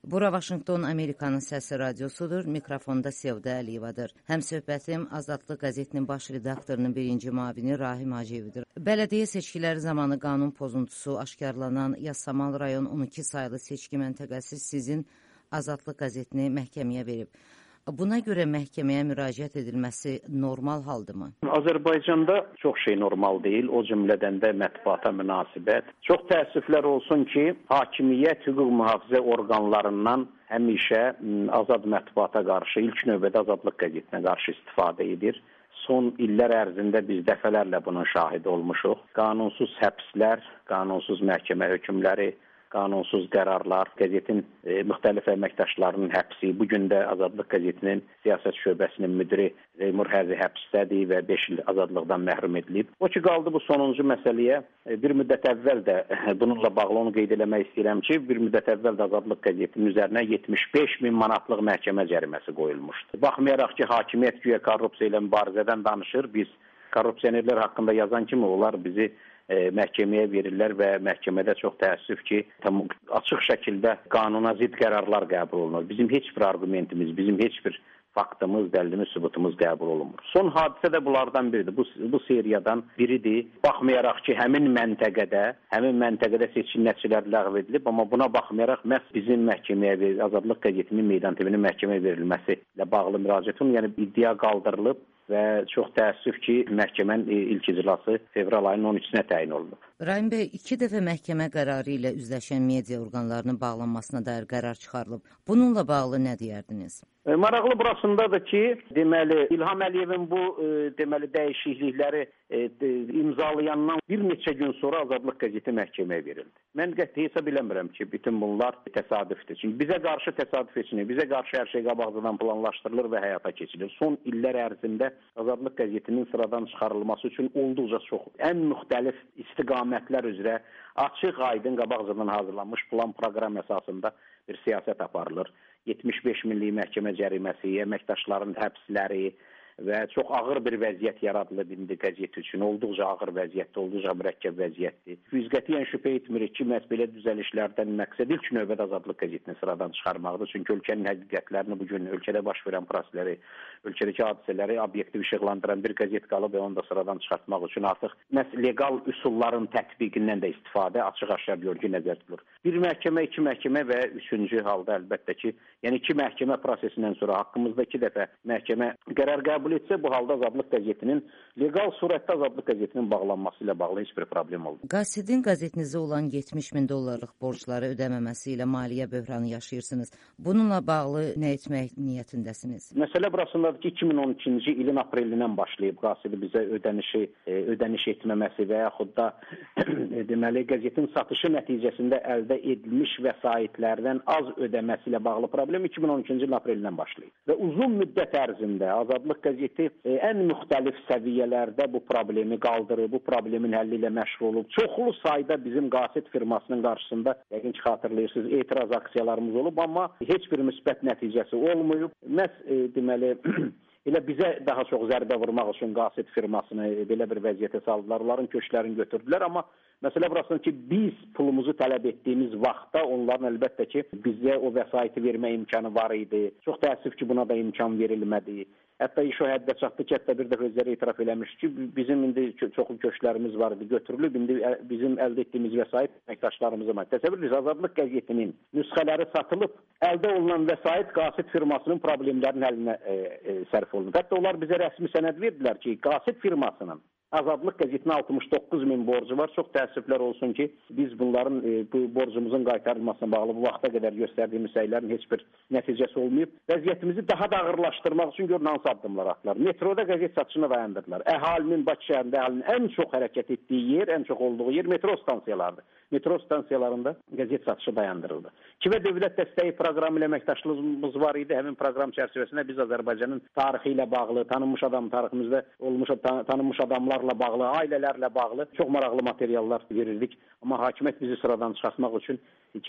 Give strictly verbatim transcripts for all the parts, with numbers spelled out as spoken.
Bura Vaşinqton Amerikanın Səsi radiosudur. Mikrofonda Sevda Əliyevadır. Həmsöhbətim Azadlıq qəzetinin baş redaktorunun birinci müavini Rahim Hacıyevidir. Bələdiyyə seçkiləri zamanı qanun pozuntusu aşkarlanan Yasamal rayon on iki saylı seçki məntəqəsi sizin Azadlıq qəzetini məhkəməyə verib. Buna görə məhkəməyə müraciət edilməsi normal haldırmı? Azərbaycanda çox şey normal deyil, o cümlədən də mətbuata münasibət. Çox təəssüflər olsun ki, hakimiyyət hüquq mühafizə orqanlarından həmişə azad mətbuata qarşı, ilk növbədə Azadlıq qəzetinə qarşı istifadə edir. Son illər ərzində biz dəfələrlə bunun şahidi olmuşuq. Qanunsuz həbslər, qanunsuz məhkəmə hökmləri, qanunsuz qərarlar, qəzetin e, müxtəlif əməkdaşlarının həbsi, bugün də Azadlıq qəzetinin siyasət şöbəsinin müdiri Teymur Həzi həbsdədir və beş il azadlıqdan məhrum edilib. O ki, qaldı bu sonuncu məsələyə. E, bir müddət əvvəl də e, bununla bağlı onu qeyd eləmək istəyirəm ki, bir müddət əvvəl də Azadlıq qəzetinin üzərinə yetmiş beş min manatlıq məhkəmə cəriməsi qoyulmuşdu. Baxmayaraq ki, hakimiyyət güya korrupsiya ilə mübarizədən danışır, biz korrupsionerlər haqqında yazan kimi onlar bizi E, məhkəməyə verirlər və məhkəmədə çox təəssüf ki, tam açıq şəkildə qanuna zidd qərarlar qəbul olunur. Bizim heç bir argumentimiz, bizim heç bir faktımız, dəlilimiz, sübutumuz qəbul olunmur. Son hadisə də bunlardan biridir. Bu, bu seriyadan biridir. Baxmayaraq ki, həmin məntəqədə, həmin məntəqədə seçki nəticələri ləğv edilib, amma buna baxmayaraq məhz bizim məhkəməyə verilməsi, Azadlıq qəzetinin Meydan T V-nin məhkəməyə verilməsi ilə bağlı müraciətin, yəni iddia qaldırılıb və çox təəssüf ki, məhkəmənin ilk iclası fevral ayının on üçünə təyin olunub. Rahim bəy, iki dəfə məhkəmə qərarı ilə üzləşən media orqanlarının bağlanmasına dair qərar çıxarılıb. Bununla bağlı nə deyərdiniz? E, maraqlı burasındadır ki, deməli İlham Əliyevin bu e, deməli dəyişiklikləri e, de, imzalayandan bir neçə gün sonra Azadlıq qəzeti məhkəməyə verildi. Mən qəti hesab eləmirəm ki, bütün bunlar təsadüfdür. Çünki bizə qarşı təsadüf etmir, bizə qarşı hər şey qabaqcadan planlaşdırılır və həyata keçirilir. Son illər ərzində Azadlıq qəzetinin sıradan çıxarılması üçün olduqca çox, ən müxtəlif istiqamətlər üzrə açıq, aydın, qabaqcadan hazırlanmış plan proqram əsasında bir siyasət aparılır. yetmiş beş minlik məhkəmə cəriməsi, əməkdaşların həbsləri və çox ağır bir vəziyyət yaradılıb indi qəzet üçün. Olduqca ağır vəziyyətdir, olduqca mürəkkəb vəziyyətdir. Biz qətiyyən şübhə etmirik ki, məhz belə düzəlişlərdən məqsəd ilk növbədə Azadlıq qəzetini sıradan çıxarmaqdır. Çünki ölkənin həqiqətlərini bugün, ölkədə baş verən prosesləri, ölkədəki hadisələri obyektiv işıqlandıran bir qəzet qalıb və onu da sıradan çıxartmaq üçün artıq məhz legal üsulların tətbiqindən də istifadə açıq-aşkar görgü nəzərdə tutulur. Bir məhkəmə, iki məhkəmə və üçüncü halda əlbəttə ki, yəni iki məhkəmə prosesindən sonra haqqımızda iki dəfə məhkəmə qərar qəbul etsə, bu halda Azadlıq qəzetinin legal surətdə Azadlıq qəzetinin bağlanması ilə bağlı heç bir problem olmur. Qasidin qəzetinizə olan yetmiş min dollarlıq borcları ödəməməsi ilə maliyyə böhranı yaşayırsınız. Bununla bağlı nə etmək niyyətindəsiniz? Məsələ burasındadır ki, iki min on ikinci ilin aprelindən başlayıb qasidi bizə ödənişi, e, ödəniş etməməsi və yaxud da e, deməli qəzetin satışı nəticəsində əldə edilmiş vəsaitlərdən az ödəməsi ilə bağlı problem iki min on ikinci ilin aprelindən başlayıb. Və uzun müddət ərzində Azadlıq qəzeti E, ən müxtəlif səviyyələrdə bu problemi qaldırıb, bu problemin həlli ilə məşğul olub. Çoxlu sayda bizim qasid firmasının qarşısında, yəqin ki, xatırlayırsınız, etiraz aksiyalarımız olub, amma heç bir müsbət nəticəsi olmayıb. Məhz e, deməli, elə bizə daha çox zərbə vurmaq üçün qasid firmasını e, belə bir vəziyyətə saldılar, onların köşklərini götürdülər, amma məsələ burasında ki, biz pulumuzu tələb etdiyimiz vaxtda onların əlbəttə ki, bizə o vəsaiti vermə imkanı var idi. Çox təəssüf ki, buna da imkan verilmədi. Hətta iş o həddə çatdı ki, hətta bir dəfə özləri etiraf eləmiş ki, bizim indi çoxlu köşklərimiz var idi, götürülüb, indi bizim əldə etdiyimiz vəsait əməkdaşlarımıza var. Təsəvvür edirsiniz, Azadlıq qəzetinin nüsxələri satılıb, əldə olunan vəsait qasid firmasının problemlərinin həllinə e, e, sərf olunur. Hətta onlar bizə rəsmi sənəd verdilər ki, qasid firmasının Azadlıq qəzetinin altmış doqquz min borcu var. Çox təəssüflər olsun ki, biz bunların e, bu borcumuzun qaytarılmasına bağlı bu vaxta qədər göstərdiyimiz səylərin heç bir nəticəsi olmayıb. Vəziyyətimizi daha da ağırlaşdırmaq üçün görün hansı addımlar atdılar. Metroda qəzet satışını dayandırdılar. Əhalinin, Bakı şəhərində əhalinin ən çox hərəkət etdiyi yer, ən çox olduğu yer metro stansiyalarıdır. Metro stansiyalarında qəzet satışı dayandırıldı. Kivə dövlət dəstəyi proqramı ilə əməkdaşlığımız var idi. Həmin proqram çərçivəsində biz Azərbaycanın tarixi ilə bağlı, tanınmış adam tariximizdə olmuş tanınmış adamlarla bağlı, ailələrlə bağlı çox maraqlı materiallar verirdik. Amma hakimiyyət bizi sıradan çıxartmaq üçün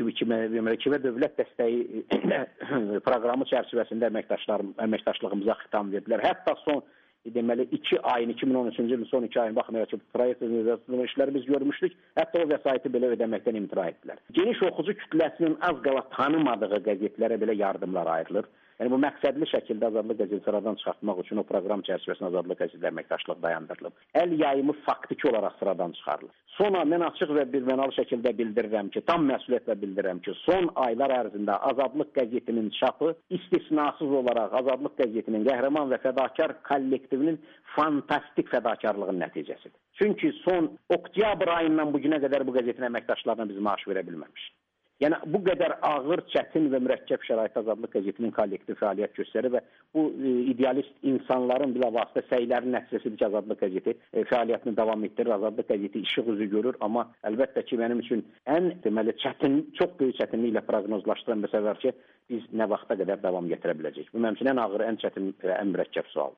Kivə dövlət dəstəyi proqramı çərçivəsində əməkdaşlarım, əməkdaşlığımıza xitam verdilər. Hətta son deməli iki ayın, iki min on üçüncü ilin son iki ayın baxmayaraq ki, proyekt işləri biz görmüşdük, hətta o vəsaiti belə ödəməkdən imtina etdilər. Geniş oxucu kütləsinin az qala tanımadığı qəzetlərə belə yardımlar ayrılır. Yəni bu məqsədli şəkildə Azadlıq qəzeti sıradan çıxartmaq üçün o proqram çərçivəsində Azadlıq qəzetləri əməkdaşlıq dayandırılıb. Əl yayımı faktiki olaraq sıradan çıxarılır. Sonra mən açıq və birmənalı şəkildə bildirirəm ki, tam məsuliyyətlə bildirirəm ki, son aylar ərzində Azadlıq qəzetinin çapı istisnasız olaraq Azadlıq qəzetinin qəhrəman və fədakar kollektivinin fantastik fədakarlığının nəticəsidir. Çünki son oktyabr ayından bu günə qədər bu qəzetin əməkdaşlarına biz maaş verə bilməmişik. Yəni bu qədər ağır, çətin və mürəkkəb şəraitdə Azadlıq qəzetinin kollektiv fəaliyyət göstərir və bu e, idealist insanların bilavasitə səylərinin nəticəsidir ki, Azadlıq qəzeti e, fəaliyyətini davam etdirir. Azadlıq qəzeti işıq üzü görür, amma əlbəttə ki, mənim üçün ən deməli çətin, çox böyük çətinliklə proqnozlaşdıran məsələ var ki, biz nə vaxta qədər davam gətirə biləcəyik. Bu mənim üçün ən ağır, ən çətin və ən mürəkkəb sualdır.